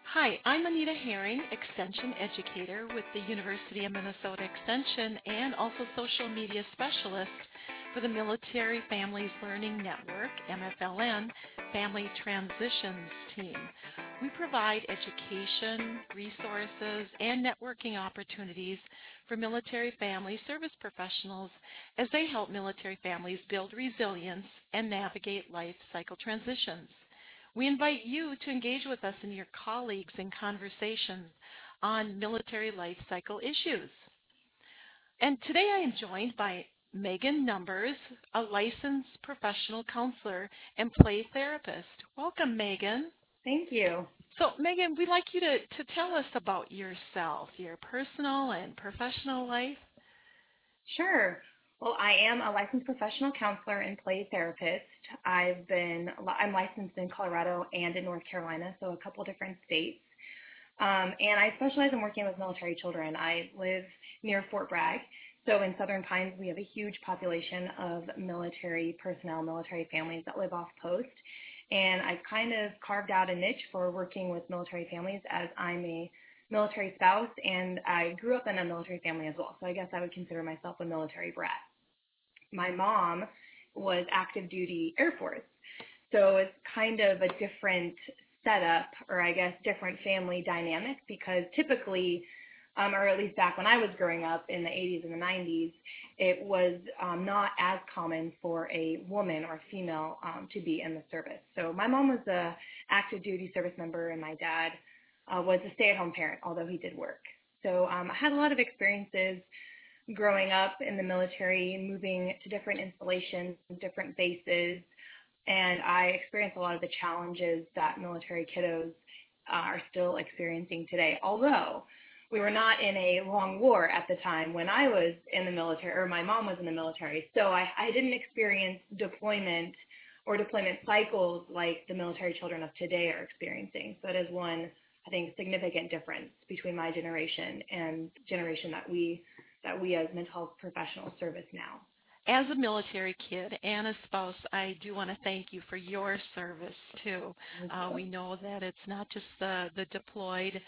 Hi, I'm Anita Herring, Extension Educator with the University of Minnesota Extension and also Social Media Specialist for the Military Families Learning Network, MFLN, Family Transitions Team. We provide education, resources, and networking opportunities for military family service professionals as they help military families build resilience and navigate life cycle transitions. We invite you to engage with us and your colleagues in conversations on military life cycle issues. And today I am joined by Megan Numbers, a licensed professional counselor and play therapist. Welcome, Megan. Thank you. So, Megan, we'd like you to tell us about yourself, your personal and professional life. Sure. Well, I am a licensed professional counselor and play therapist. I'm licensed in Colorado and in North Carolina, so a couple different states. And I specialize in working with military children. I live near Fort Bragg. So in Southern Pines, we have a huge population of military personnel, military families that live off post. And I've kind of carved out a niche for working with military families as I'm a military spouse and I grew up in a military family as well. So I guess I would consider myself a military brat. My mom was active duty Air Force. So it's kind of a different setup, or I guess different family dynamic, because typically, or at least back when I was growing up in the 80s and the 90s, it was not as common for a woman or a female to be in the service. So my mom was a active duty service member, and my dad was a stay-at-home parent, although he did work. So I had a lot of experiences growing up in the military, moving to different installations, different bases, and I experienced a lot of the challenges that military kiddos are still experiencing today. Although we were not in a long war at the time when I was in the military, or my mom was in the military, so I didn't experience deployment or deployment cycles like the military children of today are experiencing. So it is one, I think, significant difference between my generation and generation that we as mental health professionals service now. As a military kid and a spouse, I do want to thank you for your service too. Thank We you. know that it's not just the deployed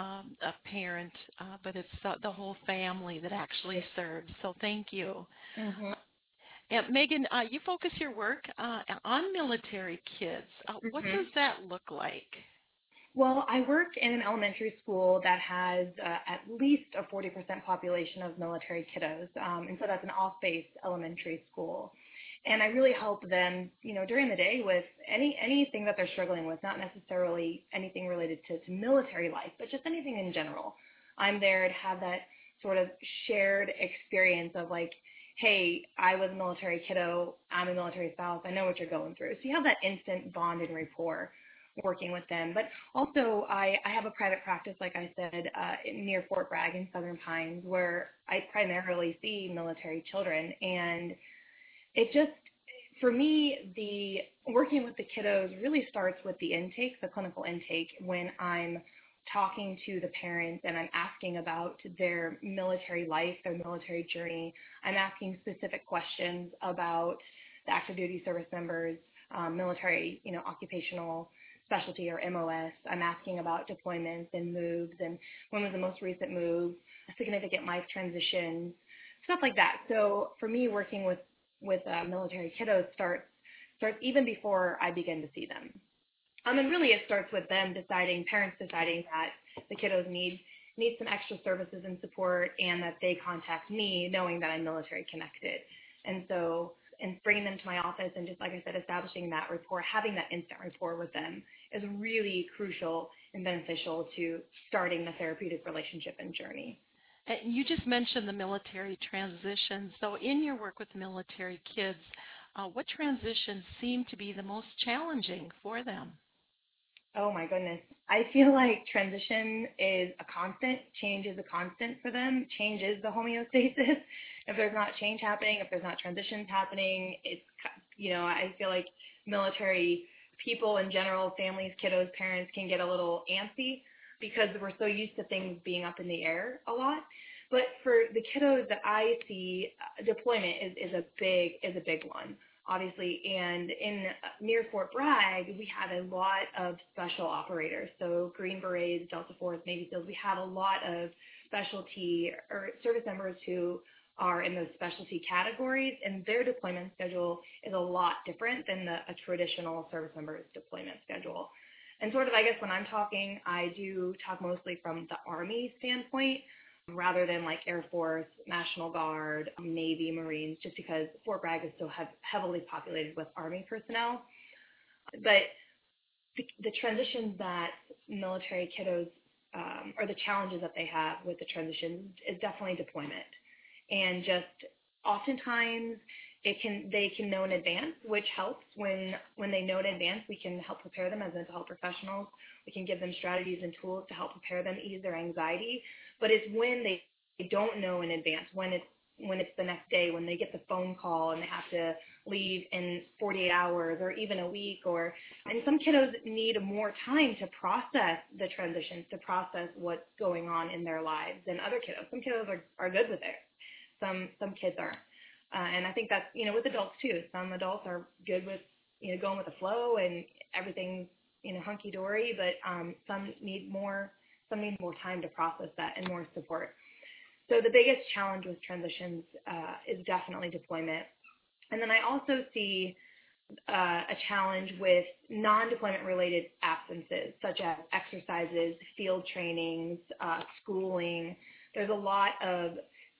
parent, but it's the whole family that actually serves. So thank you. Mm-hmm. And Megan, you focus your work on military kids. What Mm-hmm. does that look like? Well, I work in an elementary school that has at least a 40% population of military kiddos, and so that's an off-base elementary school. And I really help them, during the day with anything that they're struggling with, not necessarily anything related to military life, but just anything in general. I'm there to have that sort of shared experience of like, hey, I was a military kiddo, I'm a military spouse, I know what you're going through. So you have that instant bond and rapport working with them. But also, I have a private practice, like I said, near Fort Bragg in Southern Pines, where I primarily see military children. And it just, for me, the working with the kiddos really starts with the intake, the clinical intake, when I'm talking to the parents and I'm asking about their military life, their military journey. I'm asking specific questions about the active duty service members, military, occupational specialty or MOS. I'm asking about deployments and moves and when was the most recent move, significant life transitions, stuff like that. So for me, working with military kiddos starts even before I begin to see them. And really, it starts with them deciding, parents deciding that the kiddos need some extra services and support, and that they contact me, knowing that I'm military connected. And so, and bringing them to my office, and just like I said, establishing that rapport, having that instant rapport with them, is really crucial and beneficial to starting the therapeutic relationship and journey. And you just mentioned the military transition. So, in your work with military kids, what transitions seem to be the most challenging for them? Oh my goodness. I feel like transition is a constant. Change is a constant for them. Change is the homeostasis. If there's not change happening, if there's not transitions happening, I feel like military people in general, families, kiddos, parents can get a little antsy because we're so used to things being up in the air a lot. But for the kiddos that I see, deployment is a big one. obviously. And in near Fort Bragg, we had a lot of special operators. So Green Berets, Delta Force, Navy SEALs, we have a lot of specialty or service members who are in those specialty categories, and their deployment schedule is a lot different than a traditional service member's deployment schedule. And sort of, I guess when I'm talking, I do talk mostly from the Army standpoint rather than like Air Force, National Guard, Navy, Marines, just because Fort Bragg is so heavily populated with Army personnel. But the transitions that military kiddos, or the challenges that they have with the transition is definitely deployment. And just oftentimes they can know in advance, which helps. When they know in advance, we can help prepare them as mental health professionals. We can give them strategies and tools to help prepare them, ease their anxiety. But it's when they don't know in advance, when it's the next day, when they get the phone call and they have to leave in 48 hours or even a week, and some kiddos need more time to process the transitions, to process what's going on in their lives than other kiddos. Some kiddos are good with it. Some kids aren't. And I think that's, with adults too. Some adults are good with, going with the flow and everything's, hunky-dory, but some need more time to process that and more support. So the biggest challenge with transitions is definitely deployment. And then I also see a challenge with non-deployment related absences, such as exercises, field trainings, schooling. There's a lot of,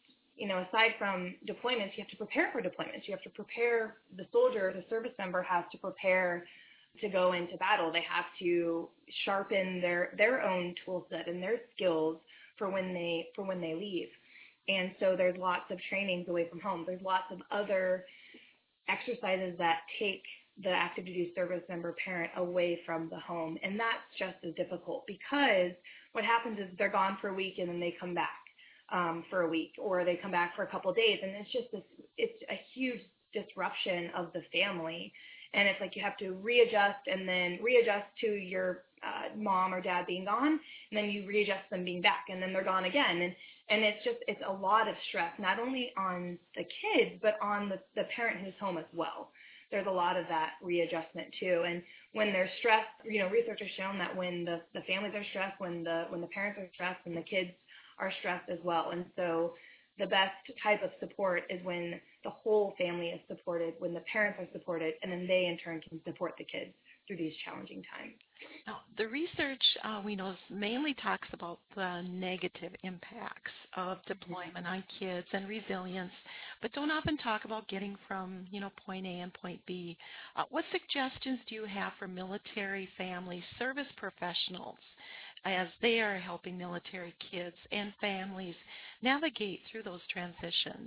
aside from deployments, you have to prepare for deployments. You have to prepare the soldier, the service member has to prepare to go into battle. They have to sharpen their own tool set and their skills for when they leave. And so there's lots of trainings away from home. There's lots of other exercises that take the active duty service member parent away from the home. And that's just as difficult because what happens is they're gone for a week and then they come back for a week, or they come back for a couple of days. And it's a huge disruption of the family. And it's like you have to readjust and then readjust to your mom or dad being gone, and then you readjust them being back, and then they're gone again. And it's a lot of stress, not only on the kids, but on the parent who's home as well. There's a lot of that readjustment too. And when they're stressed, research has shown that when the families are stressed, when the parents are stressed, and the kids are stressed as well. And so the best type of support is when the whole family is supported, when the parents are supported, and then they in turn can support the kids through these challenging times. Now, the research we know mainly talks about the negative impacts of deployment on kids and resilience, but don't often talk about getting from, point A and point B. What suggestions do you have for military family service professionals as they are helping military kids and families navigate through those transitions?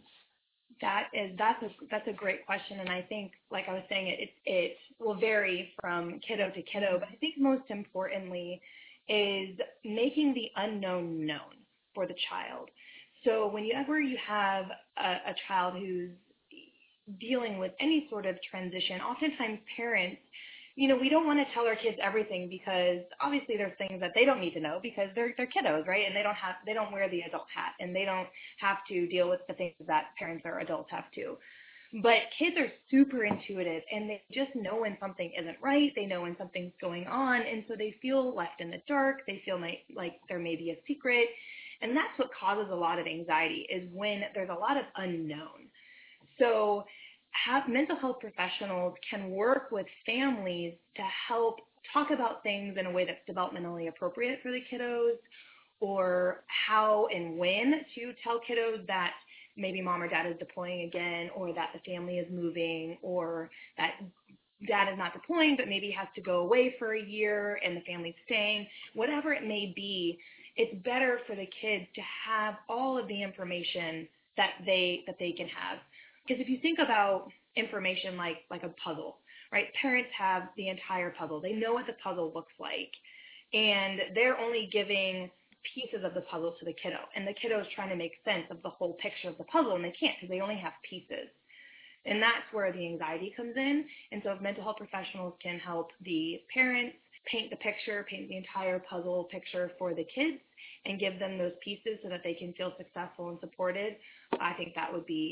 That's a great question, and I think, like I was saying, it will vary from kiddo to kiddo. But I think most importantly is making the unknown known for the child. So whenever you have a child who's dealing with any sort of transition, oftentimes parents, we don't want to tell our kids everything because obviously there's things that they don't need to know because they're kiddos, right? And they don't wear the adult hat, and they don't have to deal with the things that parents or adults have to. But kids are super intuitive, and they just know when something isn't right. They know when something's going on, and so they feel left in the dark. They feel like there may be a secret, and that's what causes a lot of anxiety is when there's a lot of unknown. So mental health professionals can work with families to help talk about things in a way that's developmentally appropriate for the kiddos, or how and when to tell kiddos that maybe mom or dad is deploying again, or that the family is moving, or that dad is not deploying but maybe has to go away for a year and the family's staying. Whatever it may be, it's better for the kids to have all of the information that they can have. Because if you think about information like a puzzle, right? Parents have the entire puzzle. They know what the puzzle looks like, and they're only giving pieces of the puzzle to the kiddo, and the kiddo is trying to make sense of the whole picture of the puzzle, and they can't because they only have pieces. And that's where the anxiety comes in. And so if mental health professionals can help the parents paint the entire puzzle picture for the kids and give them those pieces so that they can feel successful and supported, I think that would be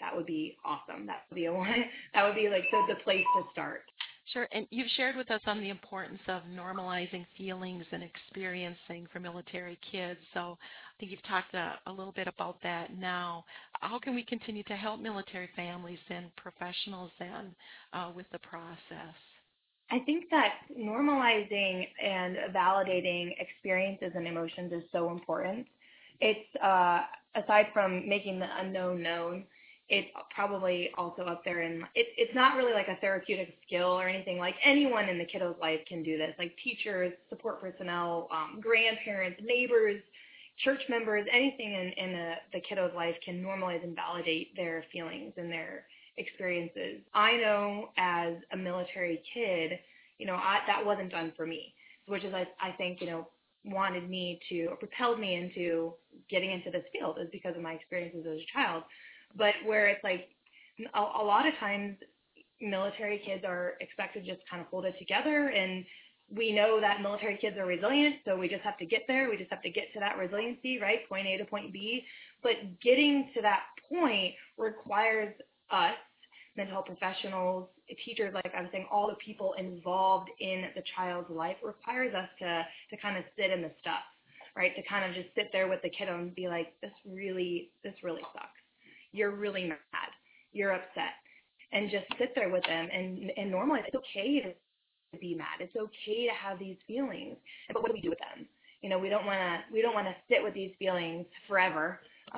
that would be awesome. That would be a one. That would be like the place to start. Sure. And you've shared with us on the importance of normalizing feelings and experiencing for military kids. So I think you've talked a little bit about that now. How can we continue to help military families and professionals then with the process? I think that normalizing and validating experiences and emotions is so important. It's aside from making the unknown known, it's probably also up there, and it's not really like a therapeutic skill or anything. Like anyone in the kiddo's life can do this, like teachers, support personnel, grandparents, neighbors, church members, anything in the kiddo's life can normalize and validate their feelings and their experiences. I know as a military kid, that wasn't done for me, which is, I think, wanted me to, or propelled me into getting into this field is because of my experiences as a child. But where it's like a lot of times military kids are expected to just kind of hold it together, and we know that military kids are resilient, so we just have to get there. We just have to get to that resiliency, right? Point A to point B. But getting to that point requires us, mental health professionals, teachers, like I was saying, all the people involved in the child's life, requires us to kind of sit in the stuff, right? To kind of just sit there with the kiddo and be like, this really sucks. You're really mad. You're upset. And just sit there with them and normalize. It's okay to be mad. It's okay to have these feelings. But what do we do with them? We don't want to sit with these feelings forever.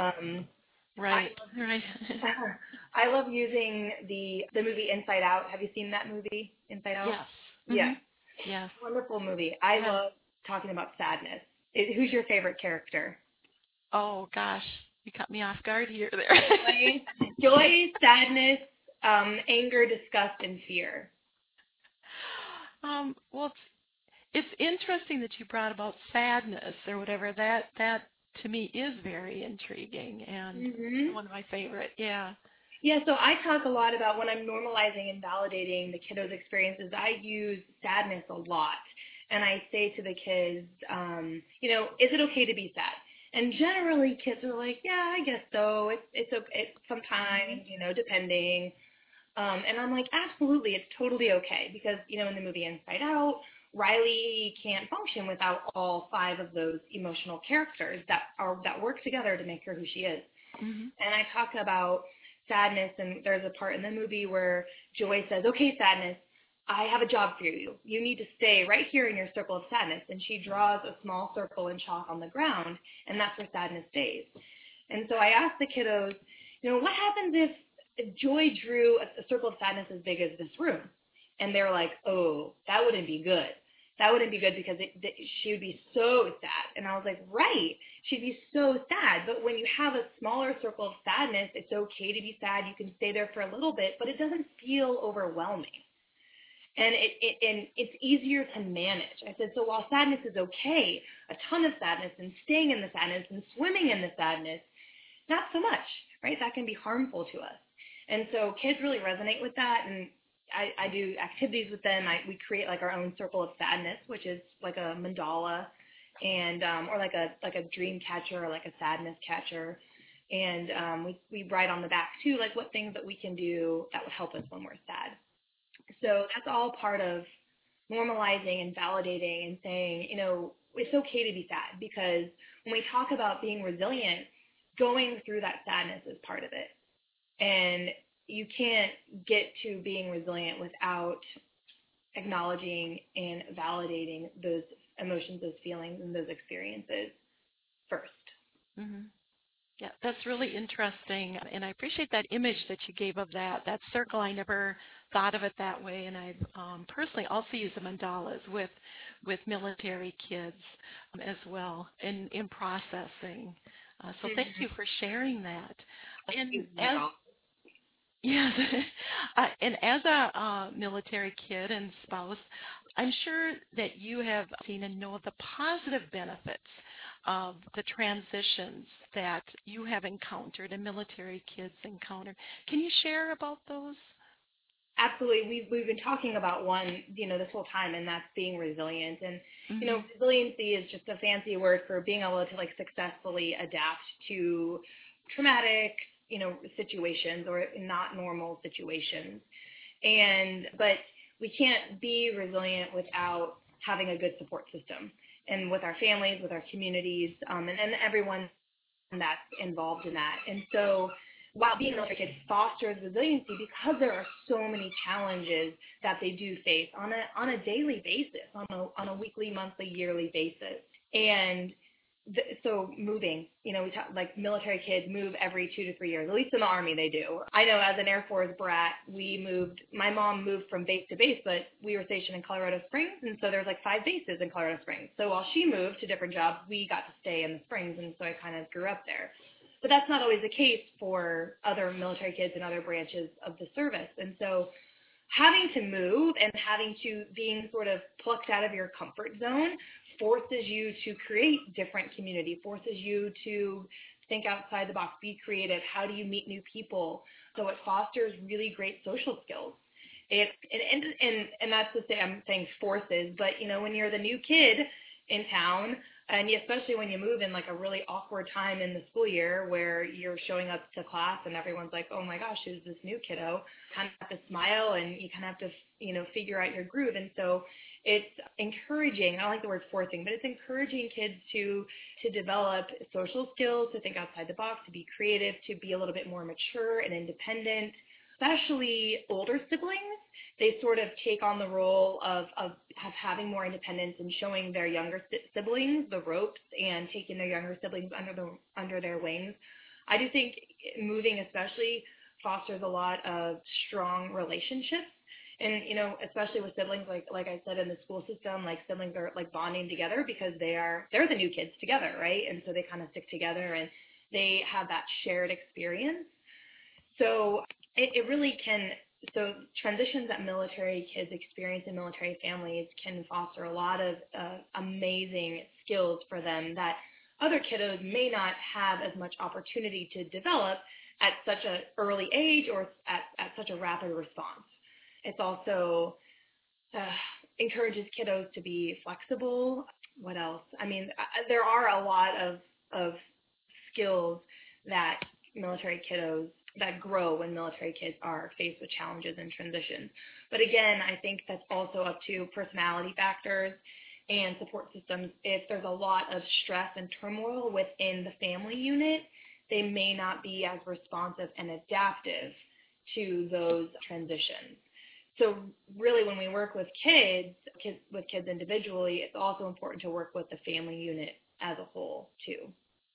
Right, right. I love using the movie Inside Out. Have you seen that movie, Inside Out? Yes. Yeah. Yes. Wonderful movie. I love talking about sadness. Who's your favorite character? Oh gosh, you caught me off guard here there. Joy, sadness, anger, disgust, and fear. Well, it's interesting that you brought about sadness or whatever. That to me is very intriguing and Mm-hmm. one of my favorite. Yeah. Yeah, so I talk a lot about when I'm normalizing and validating the kiddos' experiences, I use sadness a lot. And I say to the kids, is it okay to be sad? And generally kids are like, yeah, I guess so. It's okay sometimes, depending. And I'm like, absolutely, it's totally okay. Because, in the movie Inside Out, Riley can't function without all five of those emotional characters that work together to make her who she is. Mm-hmm. And I talk about sadness, and there's a part in the movie where Joy says, okay, sadness, I have a job for you. You need to stay right here in your circle of sadness. And she draws a small circle in chalk on the ground, and that's where sadness stays. And so I asked the kiddos, what happens if Joy drew a circle of sadness as big as this room? And they were like, oh, that wouldn't be good. That wouldn't be good because she would be so sad. And I was like, right, she'd be so sad. But when you have a smaller circle of sadness, it's okay to be sad. You can stay there for a little bit, but it doesn't feel overwhelming. And it's easier to manage. I said, so while sadness is okay, a ton of sadness and staying in the sadness and swimming in the sadness, not so much, right? That can be harmful to us. And so kids really resonate with that. And I do activities with them. We create like our own circle of sadness, which is like a mandala, and or like a dream catcher or like a sadness catcher. And we write on the back too, like what things that we can do that would help us when we're sad. So that's all part of normalizing and validating and saying, it's okay to be sad, because when we talk about being resilient, going through that sadness is part of it. And you can't get to being resilient without acknowledging and validating those emotions, those feelings, and those experiences first. Mm-hmm. Yeah, that's really interesting, and I appreciate that image that you gave of that circle. I never thought of it that way, and I've personally also used the mandalas with military kids as well in processing. So thank Mm-hmm. you for sharing that. And Use as mandalas. yes, and as a military kid and spouse, I'm sure that you have seen and know the positive benefits of the transitions that you have encountered and military kids encountered. Can you share about those? Absolutely. We've been talking about one, this whole time, and that's being resilient. And, Mm-hmm. resiliency is just a fancy word for being able to like successfully adapt to traumatic, situations or not normal situations. But we can't be resilient without having a good support system and with our families, with our communities, and everyone that's involved in that. And so while being a military kid fosters resiliency because there are so many challenges that they do face on a daily basis, on a weekly, monthly, yearly basis. And so moving, we talk like military kids move every 2 to 3 years, at least in the Army they do. I know as an Air Force brat, my mom moved from base to base, but we were stationed in Colorado Springs, and so there's like 5 bases in Colorado Springs. So while she moved to different jobs, we got to stay in the Springs, and so I kind of grew up there. But that's not always the case for other military kids in other branches of the service. And so having to move and being sort of plucked out of your comfort zone forces you to create different community, forces you to think outside the box, be creative. How do you meet new people? So it fosters really great social skills. And that's to say, I'm saying forces, but when you're the new kid in town, and especially when you move in like a really awkward time in the school year where you're showing up to class and everyone's like, oh my gosh, who's this new kiddo? Kind of have to smile and you kind of have to, figure out your groove. And so it's encouraging, I don't like the word forcing, but it's encouraging kids to develop social skills, to think outside the box, to be creative, to be a little bit more mature and independent, especially older siblings. They sort of take on the role of having more independence and showing their younger siblings the ropes and taking their younger siblings under their wings. I do think moving especially fosters a lot of strong relationships. And, especially with siblings, like I said, in the school system, like siblings are like bonding together because they're the new kids together, right? And so they kind of stick together and they have that shared experience. So it really can, so transitions that military kids experience in military families can foster a lot of amazing skills for them that other kiddos may not have as much opportunity to develop at such an early age or at such a rapid response. It's also encourages kiddos to be flexible. What else? I mean, there are a lot of skills that military kiddos that grow when military kids are faced with challenges and transitions. But again, I think that's also up to personality factors and support systems. If there's a lot of stress and turmoil within the family unit, they may not be as responsive and adaptive to those transitions. So really when we work with kids individually, it's also important to work with the family unit as a whole too.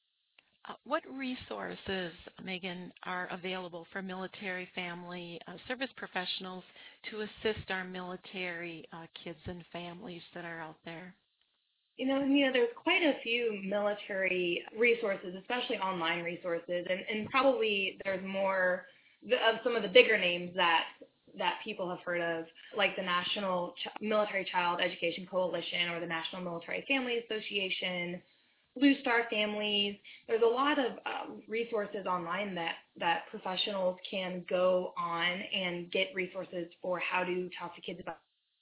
What resources, Megan, are available for military family service professionals to assist our military kids and families that are out there? There's quite a few military resources, especially online resources, and probably there's more of some of the bigger names that people have heard of, like the National Military Child Education Coalition or the National Military Family Association, Blue Star Families. There's a lot of resources online that professionals can go on and get resources for how to talk to kids about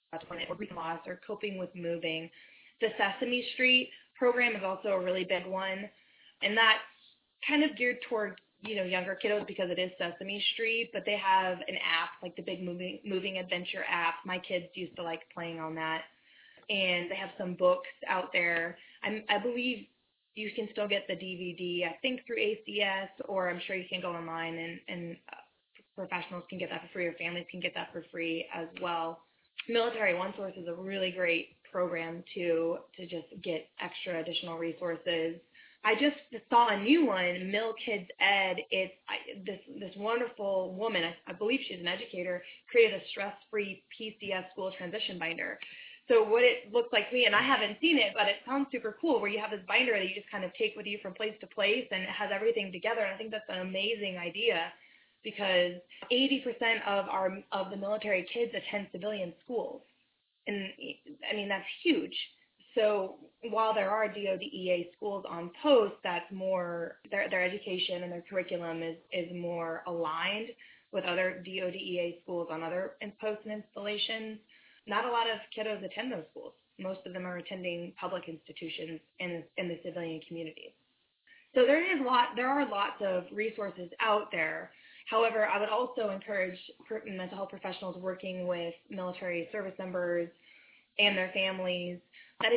loss or coping with moving. The Sesame Street program is also a really big one, and that's kind of geared toward younger kiddos because it is Sesame Street, but they have an app, like the big moving adventure app. My kids used to like playing on that, and they have some books out there. I believe you can still get the DVD, I think through ACS, or I'm sure you can go online and professionals can get that for free, or families can get that for free as well. Military One Source is a really great program to just get extra additional resources. I just saw a new one, Mil Kids Ed. It's this wonderful woman, I believe she's an educator, created a stress-free PCS school transition binder. So what it looks like to me, and I haven't seen it, but it sounds super cool, where you have this binder that you just kind of take with you from place to place, and it has everything together. And I think that's an amazing idea because 80% of the military kids attend civilian schools. And I mean, that's huge. So while there are DoD EA schools on post, that's more, their education and their curriculum is more aligned with other DoD EA schools on other posts and installations. Not a lot of kiddos attend those schools. Most of them are attending public institutions in the civilian communities. So there are lots of resources out there. However, I would also encourage mental health professionals working with military service members and their families that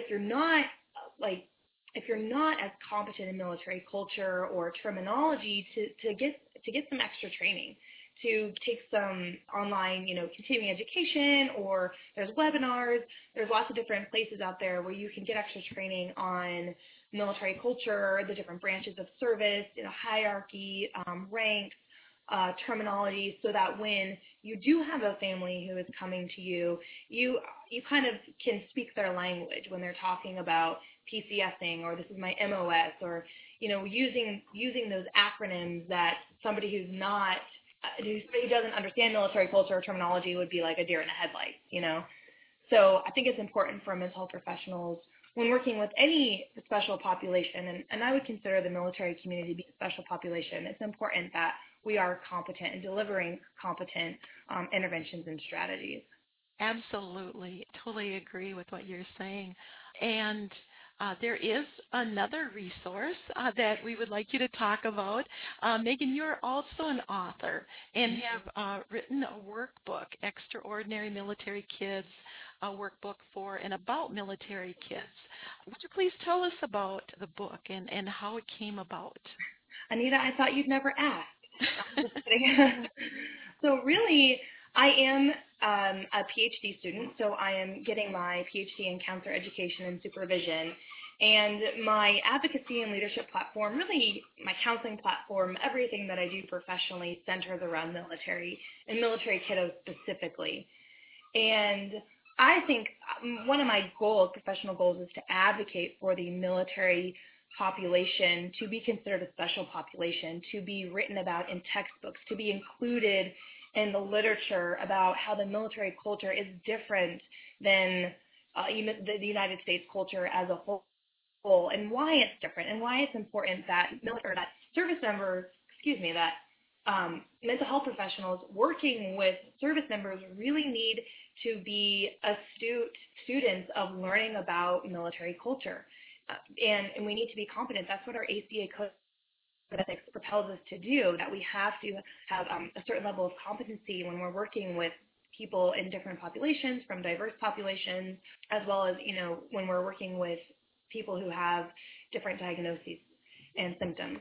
like if you're not as competent in military culture or terminology to get some extra training, to take some online, continuing education, or there's webinars. There's lots of different places out there where you can get extra training on military culture, the different branches of service, hierarchy, ranks, terminology, so that when you do have a family who is coming to you, you kind of can speak their language when they're talking about PCSing, or this is my MOS, or using those acronyms that somebody who doesn't understand military culture or terminology would be like a deer in the headlights. So I think it's important for mental health professionals when working with any special population, and I would consider the military community to be a special population. It's important that we are competent in delivering competent interventions and strategies. Absolutely. Totally agree with what you're saying. And there is another resource that we would like you to talk about. Megan, you're also an author and have written a workbook, Extraordinary Military Kids, a workbook for and about military kids. Would you please tell us about the book and how it came about? Anita, I thought you'd never ask. I'm just kidding. So really, I am a PhD student, so I am getting my PhD in counselor education and supervision. And my advocacy and leadership platform, really my counseling platform, everything that I do professionally centers around military and military kiddos specifically. And I think one of my professional goals, is to advocate for the military population to be considered a special population, to be written about in textbooks, to be included in the literature about how the military culture is different than the United States culture as a whole, and why it's different, and why it's important that service members, that mental health professionals working with service members really need to be astute students of learning about military culture. And we need to be competent. That's what our ACA code of ethics propels us to do, that we have to have a certain level of competency when we're working with people in different populations, from diverse populations, as well as, when we're working with people who have different diagnoses and symptoms.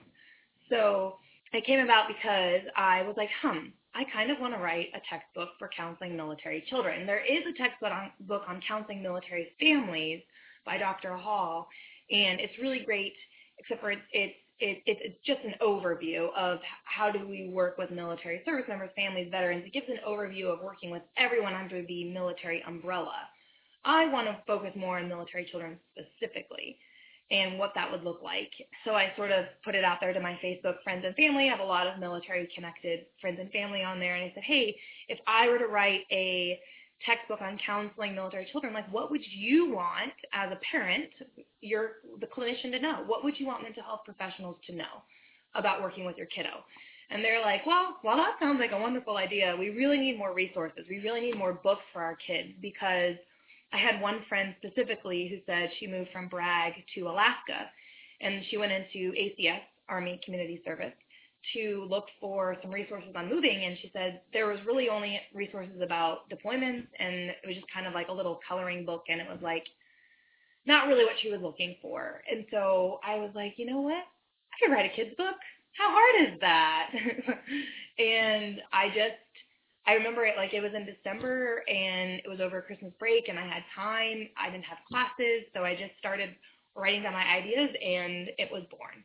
So it came about because I was like, I kind of want to write a textbook for counseling military children. There is a textbook on counseling military families by Dr. Hall, and it's really great, except for it's just an overview of how do we work with military service members, families, veterans. It gives an overview of working with everyone under the military umbrella. I want to focus more on military children specifically and what that would look like. So I sort of put it out there to my Facebook friends and family. I have a lot of military-connected friends and family on there, and I said, hey, if I were to write a textbook on counseling military children, like, what would you want as a parent, the clinician, to know? What would you want mental health professionals to know about working with your kiddo? And they're like, well, that sounds like a wonderful idea. We really need more resources. We really need more books for our kids, because I had one friend specifically who said she moved from Bragg to Alaska, and she went into ACS, Army Community Service, to look for some resources on moving, and she said there was really only resources about deployments, and it was just kind of like a little coloring book, and it was like not really what she was looking for. And so I was like, you know what? I could write a kid's book. How hard is that? And I remember it like it was in December, and it was over Christmas break, and I had time. I didn't have classes, so I just started writing down my ideas, and it was born.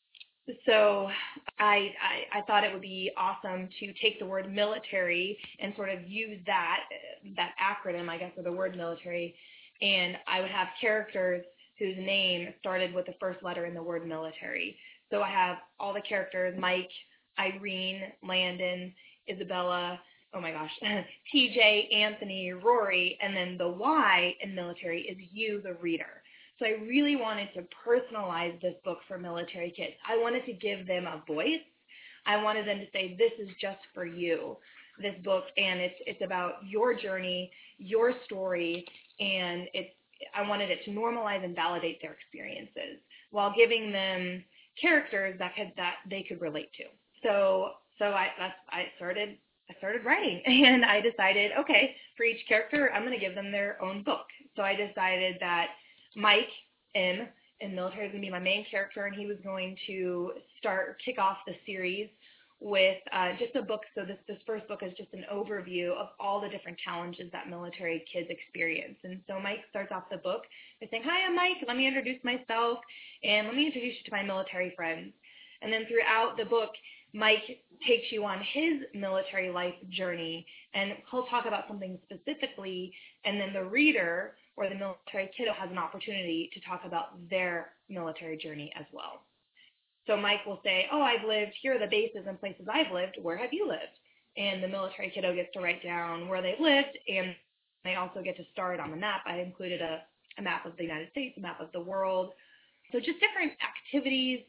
So I thought it would be awesome to take the word military and sort of use that acronym, I guess, or the word military, and I would have characters whose name started with the first letter in the word military. So I have all the characters: Mike, Irene, Landon, Isabella, oh my gosh, TJ, Anthony, Rory, and then the Y in military is you, the reader. So I really wanted to personalize this book for military kids. I wanted to give them a voice. I wanted them to say, this is just for you, this book, and it's about your journey, your story, and I wanted it to normalize and validate their experiences while giving them characters that they could relate to. So I started writing, and I decided, okay, for each character, I'm going to give them their own book. So I decided that Mike M in military is going to be my main character, and he was going to kick off the series with just a book. So this first book is just an overview of all the different challenges that military kids experience. And so Mike starts off the book by saying, "Hi, I'm Mike. Let me introduce myself, and let me introduce you to my military friends." And then throughout the book, Mike takes you on his military life journey, and he'll talk about something specifically, and then the reader or the military kiddo has an opportunity to talk about their military journey as well. So Mike will say, "Oh, I've lived, here are the bases and places I've lived, where have you lived?" And the military kiddo gets to write down where they've lived, and they also get to start on the map. I included a map of the United States, a map of the world. So just different activities.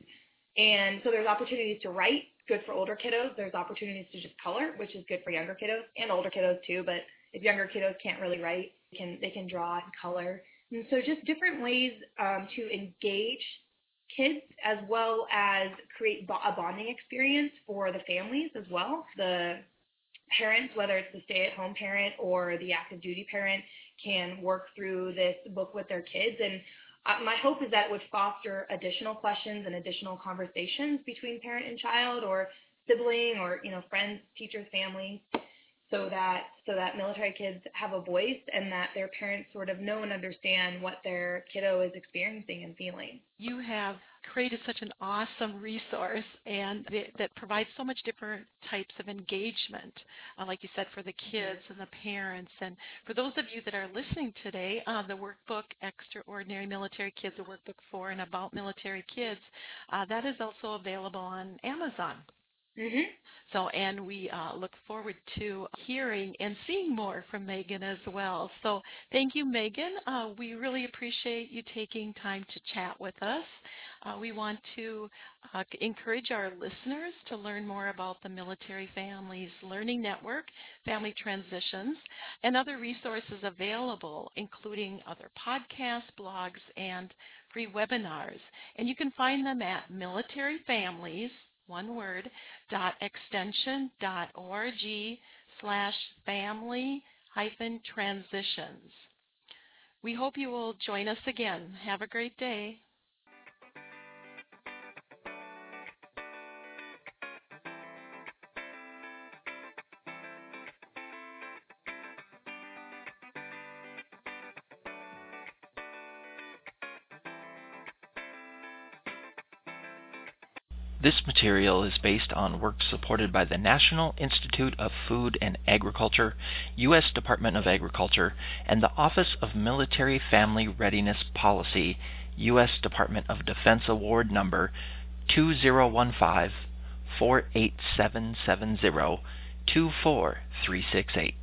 And so there's opportunities to write, good for older kiddos. There's opportunities to just color, which is good for younger kiddos and older kiddos too. But if younger kiddos can't really write, they can draw and color. And so just different ways to engage kids, as well as create a bonding experience for the families as well. The parents, whether it's the stay-at-home parent or the active duty parent, can work through this book with their kids. And my hope is that it would foster additional questions and additional conversations between parent and child, or sibling, or friends, teachers, families, so that military kids have a voice, and that their parents sort of know and understand what their kiddo is experiencing and feeling. You have created such an awesome resource, and that provides so much different types of engagement, like you said, for the kids and the parents. And for those of you that are listening today, the workbook, Extraordinary Military Kids, a workbook for and about military kids, that is also available on Amazon. Mm-hmm. So, and we look forward to hearing and seeing more from Megan as well. So thank you, Megan. We really appreciate you taking time to chat with us. We want to encourage our listeners to learn more about the Military Families Learning Network, Family Transitions, and other resources available, including other podcasts, blogs, and free webinars. And you can find them at Military Families, one word, extension.org/family-transitions. We hope you will join us again. Have a great day. This material is based on work supported by the National Institute of Food and Agriculture, U.S. Department of Agriculture, and the Office of Military Family Readiness Policy, U.S. Department of Defense Award Number 2015-48770-24368.